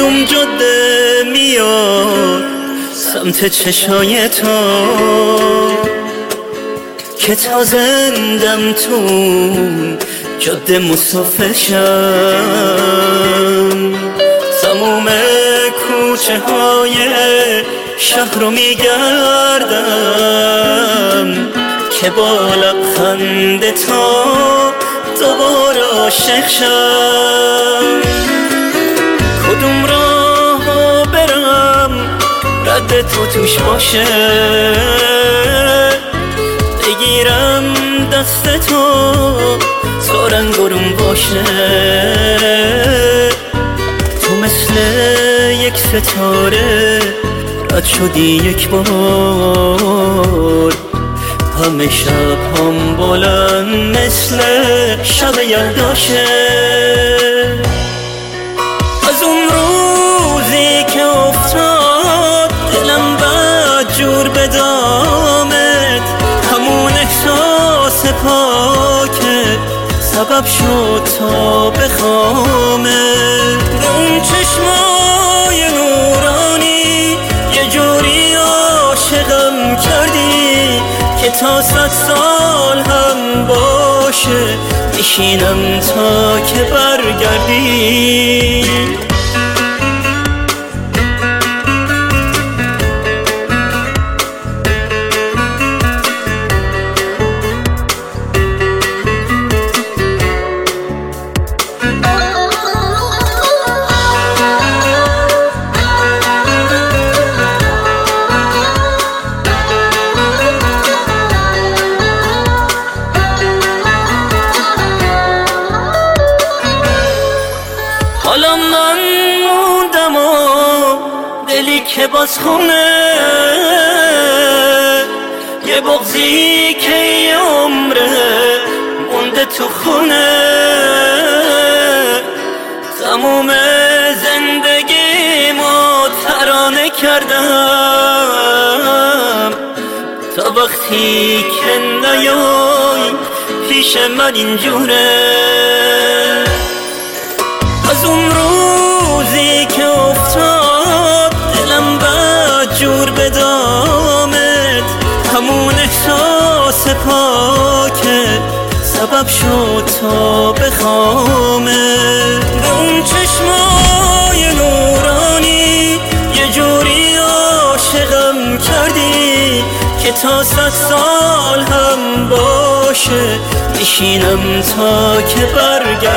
کدوم جاده میاد سمت چشای تو که تا زندم تو جاده مسافر شم. تموم کوچه های شهر رو میگردم که با لبخند تو دوباره عاشق شم. کدوم راهو برم رد تو توش باشه، بگیرم دست تو تا رنگ و روم باشه. تو مثل یک ستاره رد شدی یک بار، همه شب هم بلند مثل شب یلداشه. از اون روزی که افتاد دلم بد جور به دامت، همون احساس پاکت سبب شد تا بخوامت. اون چشمای نورانی یه جوری عاشقم کردی که تا 100 سال هم باشه میشینم تا که برگردی. حالا من موندم و دلی که باز خونه، یه بغضی که یه عمره مونده تو خونه. تموم زندگیمو ترانه کردم تا وقتی که نیای پیش من اینجوره. از اون روزی که افتاد دلم بد جور به دامت، همون احساس پاکت سبب شد تا بخوامت. اون چشمای نورانی یه جوری عاشقم کردی که تا 100 سال هم باشه میشینم تا که برگردی.